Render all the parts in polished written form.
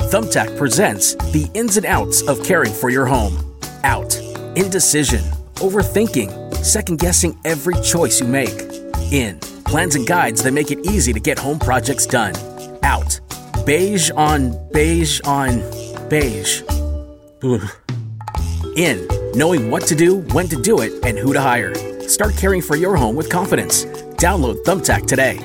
Thumbtack presents the ins and outs of caring for your home. Out. Indecision. Overthinking. Second-guessing every choice you make. In. Plans and guides that make it easy to get home projects done. Out. Beige on beige on beige. Ugh. In. Knowing what to do, when to do it, and who to hire. Start caring for your home with confidence. Download Thumbtack today.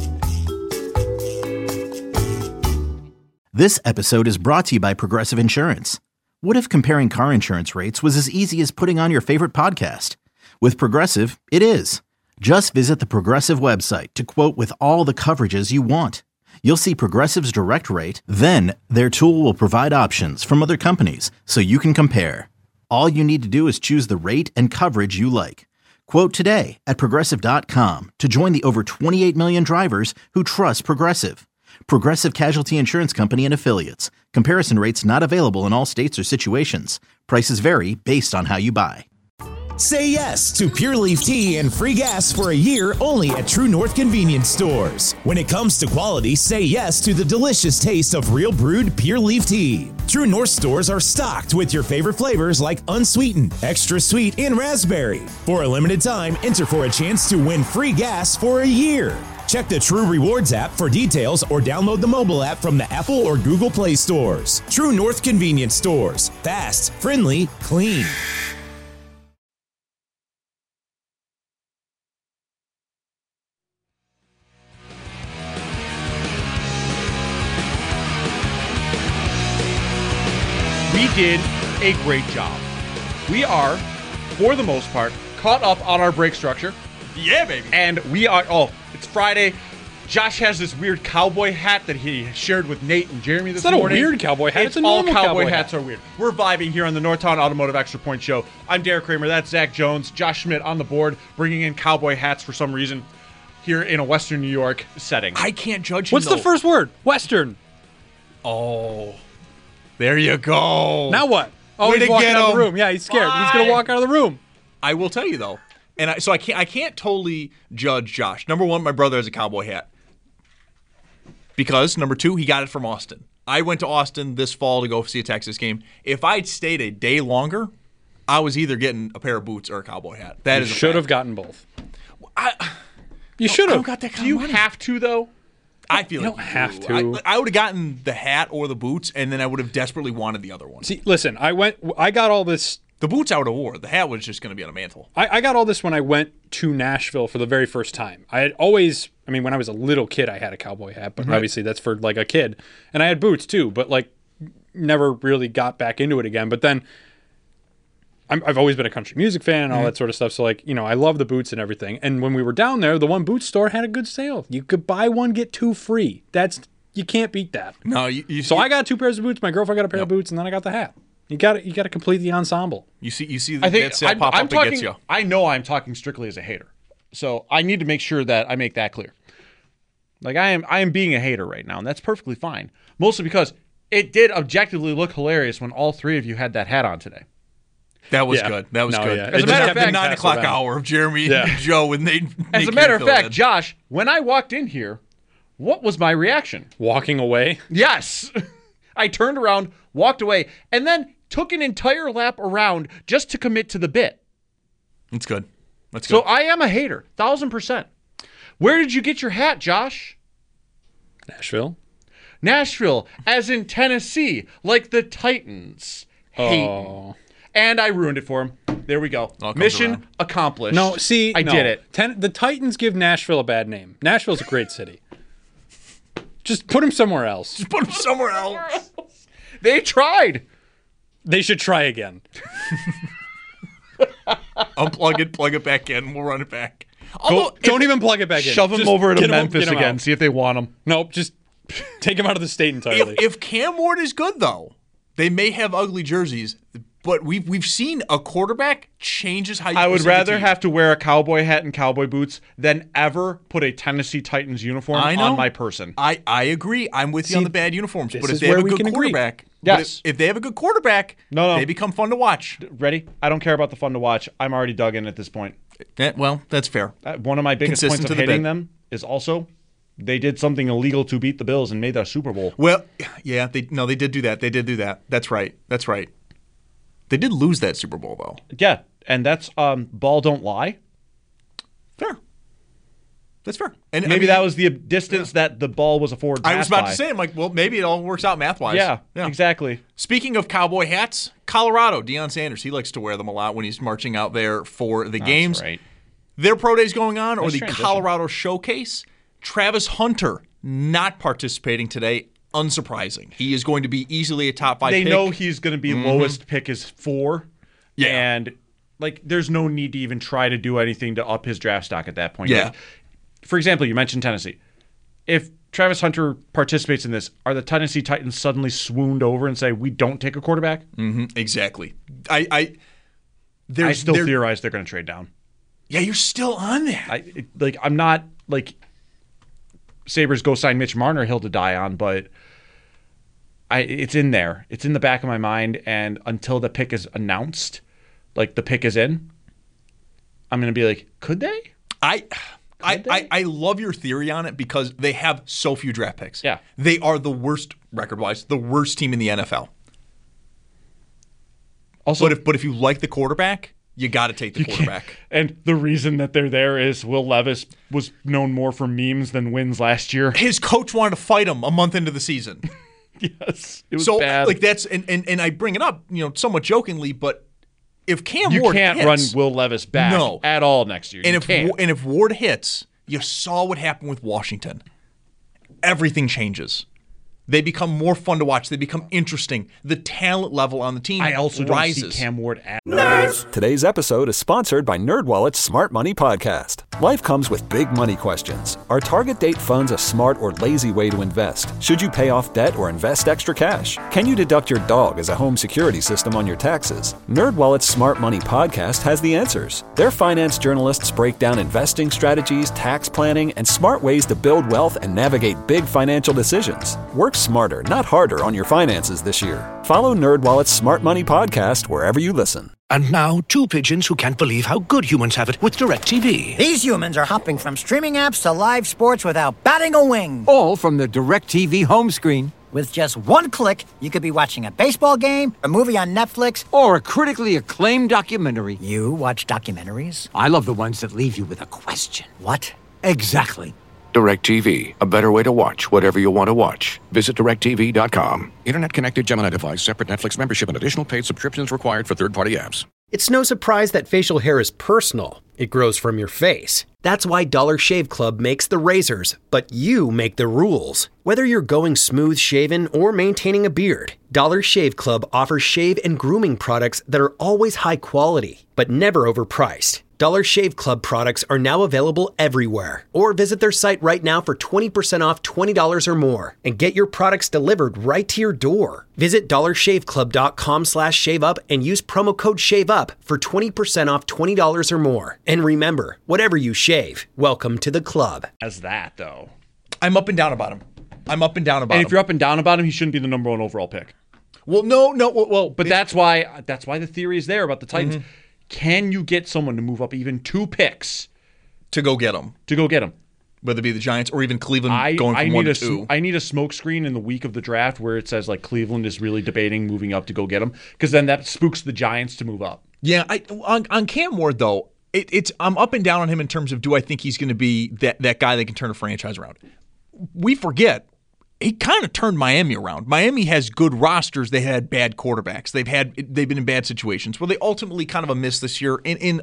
This episode is brought to you by Progressive Insurance. What if comparing car insurance rates was as easy as putting on your favorite podcast? With Progressive, it is. Just visit the Progressive website to quote with all the coverages you want. You'll see Progressive's direct rate, then their tool will provide options from other companies so you can compare. All you need to do is choose the rate and coverage you like. Quote today at Progressive.com to join the over 28 million drivers who trust Progressive. Progressive Casualty Insurance Company and Affiliates. Comparison rates not available in all states or situations. Prices vary based on how you buy. Say yes to Pure Leaf Tea and free gas for a year only at True North Convenience Stores. When it comes to quality, say yes to the delicious taste of real brewed Pure Leaf Tea. True North stores are stocked with your favorite flavors like unsweetened, extra sweet, and raspberry. For a limited time, enter for a chance to win free gas for a year. Check the True Rewards app for details or download the mobile app from the Apple or Google Play stores. True North Convenience Stores. Fast, friendly, clean. We did a great job. We are, for the most part, caught up on our break structure. Yeah, baby. And we are, it's Friday. Josh has this weird cowboy hat that he shared with Nate and Jeremy this morning. It's not a weird cowboy hat. It's a normal all cowboy hats hat. are weird. We're vibing here on the Northtown Automotive Extra Point Show. I'm Derek Kramer. That's Zach Jones. Josh Schmidt on the board, bringing in cowboy hats for some reason here in a Western New York setting. I can't judge him, What's the first word? Western. Oh. There you go. Now what? Oh, Way he's to walking get out of the him. room. Yeah, he's scared. He's going to walk out of the room. I will tell you, though, and I can't totally judge Josh. Number one, my brother has a cowboy hat. Because, number two, he got it from Austin. I went to Austin this fall to go see a Texas game. If I'd stayed a day longer, I was either getting a pair of boots or a cowboy hat. That is a should fact. have gotten both. You should I have. don't got that kind Do you of money. have to, though? I feel You like don't have to. I would have gotten the hat or the boots, and then I would have desperately wanted the other one. See, listen, I got all this. The boots I would have wore. The hat was just going to be on a mantle. I got all this when I went to Nashville for the very first time. I had always, when I was a little kid, I had a cowboy hat, but obviously that's for like a kid. And I had boots too, but like never really got back into it again. But then I've always been a country music fan and all that sort of stuff. So like, I love the boots and everything. And when we were down there, the one boot store had a good sale. You could buy one, get two free. You can't beat that. No, So I got two pairs of boots. My girlfriend got a pair of boots, and then I got the hat. You got to complete the ensemble. You see I think that sale pop up and talking, gets you. I know I'm talking strictly as a hater. So I need to make sure that I make that clear. Like I am being a hater right now, and that's perfectly fine. Mostly because it did objectively look hilarious when all three of you had that hat on today. That was Yeah. good. That was No, good. yeah. As It a matter just of fact, kept 9 being o'clock passed around. hour of Jeremy Yeah. and Joe and Nate. As a matter of fact, Josh, when I walked in here, what was my reaction? Walking away. Yes. I turned around, walked away, and then took an entire lap around just to commit to the bit. That's good. That's So good. I am a hater, 1,000%. Where did you get your hat, Josh? Nashville. Nashville, as in Tennessee, like the Titans. Hate. Oh. And I ruined it for him. There we go. comes Mission around. accomplished. No, see, I did it. The Titans give Nashville a bad name. Nashville's a great city. Just put them somewhere else. Put him somewhere else. They tried. They should try again. Unplug it, plug it back in. We'll run it back. Although, Don't even plug it back in. Shove them Just over to get 'em- Memphis get 'em again. out. See if they want them. Nope, just take them out of the state entirely. if Cam Ward is good, though, they may have ugly jerseys, but we've seen a quarterback changes how you I would perceive a rather team. have to wear a cowboy hat and cowboy boots than ever put a Tennessee Titans uniform I know. on my person. I agree. I'm with you on the bad uniforms. this But if is they have where a we good can agree. quarterback, Yes. if they have a good quarterback, No. they become fun to watch. Ready? I don't care about the fun to watch. I'm already dug in at this point. Well, that's fair. One of my biggest Consistent points to of the hating bit. them is also they did something illegal to beat the Bills and made that Super Bowl. Well, yeah, they did do that. They did do that. That's right. They did lose that Super Bowl, though. Yeah, and that's ball don't lie. Fair. That's fair. And Maybe that was the distance that the ball was afforded. I was about to say, I'm like, well, maybe it all works out math-wise. Yeah, exactly. Speaking of cowboy hats, Colorado, Deion Sanders, he likes to wear them a lot when he's marching out there for the games. Right. Their pro days going on, or the transition. Colorado Showcase. Travis Hunter not participating today. Unsurprising. He is going to be easily a top 5 They pick. know he's going to be lowest pick is 4. Yeah. And, there's no need to even try to do anything to up his draft stock at that point. Yeah. For example, you mentioned Tennessee. If Travis Hunter participates in this, are the Tennessee Titans suddenly swooned over and say, we don't take a quarterback? Mm-hmm. Exactly. I still theorize they're going to trade down. Yeah, you're still on that. I'm not, Sabres go sign Mitch Marner, hill to die on, but it's in there. It's in the back of my mind, and until the pick is announced, the pick is in, I'm going to be like, could they? I love your theory on it because they have so few draft picks. Yeah. They are the worst, record-wise, the worst team in the NFL. Also, but if you like the quarterback, you got to take the quarterback. And the reason that they're there is Will Levis was known more for memes than wins last year. His coach wanted to fight him a month into the season. Yes, it was bad. That's and I bring it up, somewhat jokingly, but if Cam you Ward can't hits, run Will Levis back at all next year. And if Ward hits, you saw what happened with Washington. Everything changes. They become more fun to watch. They become interesting. The talent level on the team I also rises. don't see Cam Ward at Nerds! Today's episode is sponsored by NerdWallet's Smart Money Podcast. Life comes with big money questions. Are target date funds a smart or lazy way to invest? Should you pay off debt or invest extra cash? Can you deduct your dog as a home security system on your taxes? NerdWallet's Smart Money Podcast has the answers. Their finance journalists break down investing strategies, tax planning, and smart ways to build wealth and navigate big financial decisions. Work smarter, not harder on your finances this year. Follow NerdWallet's Smart Money Podcast wherever you listen. And now, two pigeons who can't believe how good humans have it with DirecTV. These humans are hopping from streaming apps to live sports without batting a wing. All from the DirecTV home screen. With just one click, you could be watching a baseball game, a movie on Netflix, or a critically acclaimed documentary. You watch documentaries? I love the ones that leave you with a question. What? Exactly. DirecTV, a better way to watch whatever you want to watch. Visit DirecTV.com. Internet-connected Gemini device, separate Netflix membership, and additional paid subscriptions required for third-party apps. It's no surprise that facial hair is personal. It grows from your face. That's why Dollar Shave Club makes the razors, but you make the rules. Whether you're going smooth shaven or maintaining a beard, Dollar Shave Club offers shave and grooming products that are always high quality, but never overpriced. Dollar Shave Club products are now available everywhere. Or visit their site right now for 20% off $20 or more and get your products delivered right to your door. Visit dollarshaveclub.com/shaveup and use promo code SHAVEUP for 20% off $20 or more. And remember, whatever you shave, welcome to the club. As that, though. I'm up and down about him. And if you're up and down about him, he shouldn't be the number 1 overall pick. Well, no. But that's why the theory is there about the Titans. Mm-hmm. Can you get someone to move up even 2 picks to go get him? Whether it be the Giants or even Cleveland going from 1 to 2. I need a smoke screen in the week of the draft where it says Cleveland is really debating moving up to go get him, because then that spooks the Giants to move up. Yeah, on Cam Ward though, I'm up and down on him in terms of, do I think he's going to be that guy that can turn a franchise around? We forget. He kind of turned Miami around. Miami has good rosters. They had bad quarterbacks. They've been in bad situations. Were they ultimately kind of a miss this year?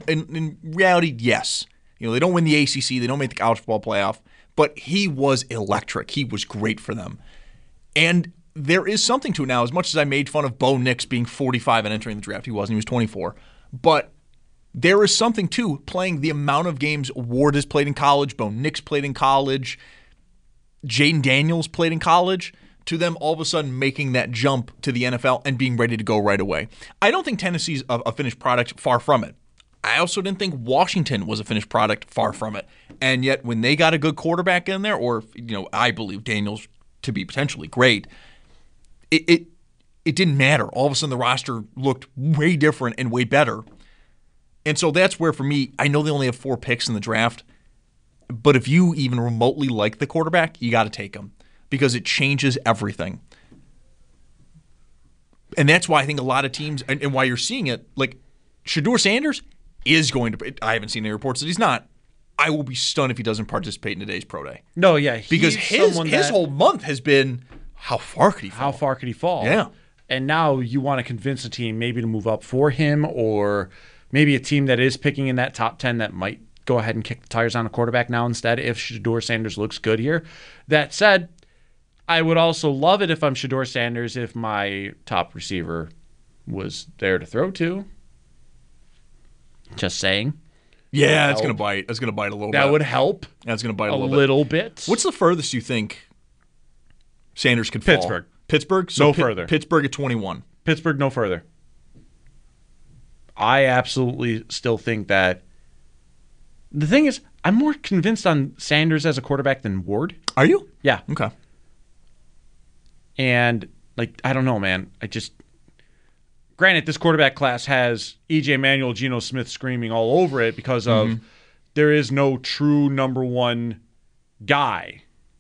In reality, yes. They don't win the ACC. They don't make the college football playoff. But he was electric. He was great for them. And there is something to it now. As much as I made fun of Bo Nix being 45 and entering the draft, he wasn't. He was 24. But there is something to playing the amount of games Ward has played in college, Bo Nix played in college, Jaden Daniels played in college, to them all of a sudden making that jump to the NFL and being ready to go right away. I don't think Tennessee's a finished product, far from it. I also didn't think Washington was a finished product, far from it. And yet when they got a good quarterback in there, or I believe Daniels to be potentially great, it didn't matter. All of a sudden the roster looked way different and way better. And so that's where, for me, I know they only have 4 picks in the draft. But if you even remotely like the quarterback, you got to take him because it changes everything. And that's why I think a lot of teams, and why you're seeing it, like Shedeur Sanders is going to, I haven't seen any reports that he's not. I will be stunned if he doesn't participate in today's pro day. No, yeah. Because his whole month has been, how far could he fall? How far could he fall? Yeah. And now you want to convince a team maybe to move up for him, or maybe a team that is picking in that top 10 that might go ahead and kick the tires on a quarterback now instead if Shedeur Sanders looks good here. That said, I would also love it if I'm Shedeur Sanders if my top receiver was there to throw to. Just saying. Yeah, that's going to bite. That's going to bite a little bit. That would help. That's going to bite a little bit. What's the furthest you think Sanders could fall? Pittsburgh. Pittsburgh? So no further. Pittsburgh at 21. Pittsburgh, no further. I absolutely still think that. The thing is, I'm more convinced on Sanders as a quarterback than Ward. Are you? Yeah. Okay. And, I don't know, man. Granted, this quarterback class has E.J. Manuel, Geno Smith screaming all over it because of there is no true number one guy.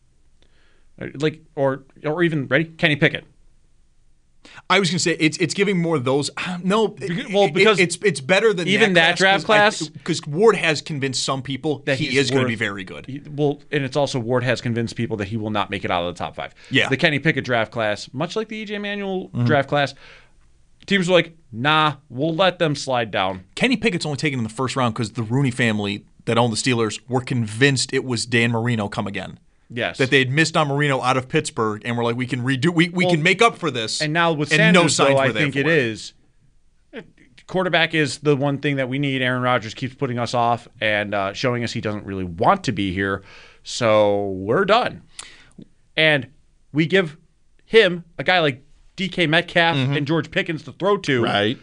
Or even, ready? Kenny Pickett. I was going to say it's giving more of those. No, because it's better than even that draft class. Because Ward has convinced some people that he is going to be very good. And it's also Ward has convinced people that he will not make it out of the top 5. Yeah. The Kenny Pickett draft class, much like the E.J. Manuel draft class, teams were like, nah, we'll let them slide down. Kenny Pickett's only taken in the first round because the Rooney family that owned the Steelers were convinced it was Dan Marino come again. Yes. That they had missed on Marino out of Pittsburgh and were like, we can redo, we can make up for this. And now with Sanders, though, I think it is. Quarterback is the one thing that we need. Aaron Rodgers keeps putting us off and showing us he doesn't really want to be here. So we're done. And we give him a guy like DK Metcalf and George Pickens to throw to. Right.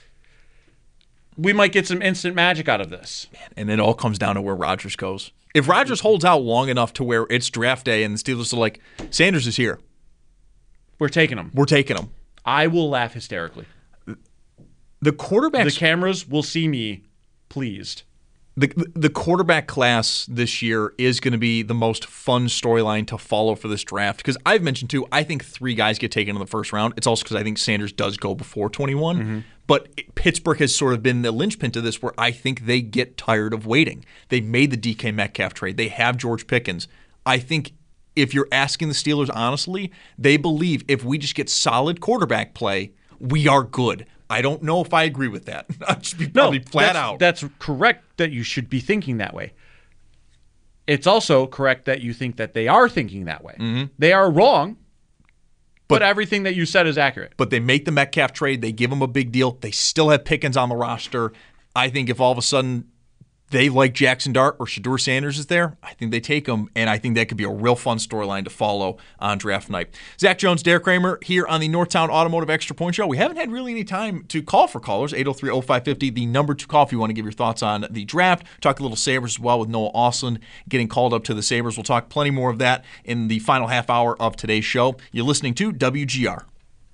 We might get some instant magic out of this. And it all comes down to where Rodgers goes. If Rodgers holds out long enough to where it's draft day and the Steelers are like, Sanders is here. We're taking him. We're taking him. I will laugh hysterically. The quarterbacks. The cameras will see me pleased. The quarterback class this year is going to be the most fun storyline to follow for this draft because I've mentioned too, I think 3 guys get taken in the first round. It's also because I think Sanders does go before 21. But Pittsburgh has sort of been the linchpin to this where I think they get tired of waiting. They made the DK Metcalf trade. They have George Pickens. I think if you're asking the Steelers honestly, they believe if we just get solid quarterback play, we are good. I don't know if I agree with that. I should be probably flat out. That's correct that you should be thinking that way. It's also correct that you think that they are thinking that way. They are wrong, but everything that you said is accurate. But they make the Metcalf trade. They give him a big deal. They still have Pickens on the roster. I think if all of a sudden they like Jackson Dart or Shedeur Sanders is there, I think they take him, and I think that could be a real fun storyline to follow on draft night. Zach Jones, Derek Kramer here on the Northtown Automotive Extra Point Show. We haven't had really any time to call for callers. 803-0550, the number to call if you want to give your thoughts on the draft. Talk a little Sabres as well with Noah Ausland getting called up to the Sabres. We'll talk plenty more of that in the final half hour of today's show. You're listening to WGR.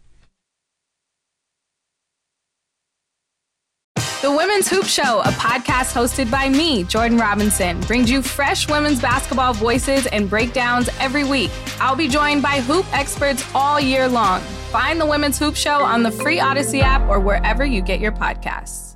The Women's Hoop Show, a podcast hosted by me, Jordan Robinson, brings you fresh women's basketball voices and breakdowns every week. I'll be joined by hoop experts all year long. Find the Women's Hoop Show on the free Odyssey app or wherever you get your podcasts.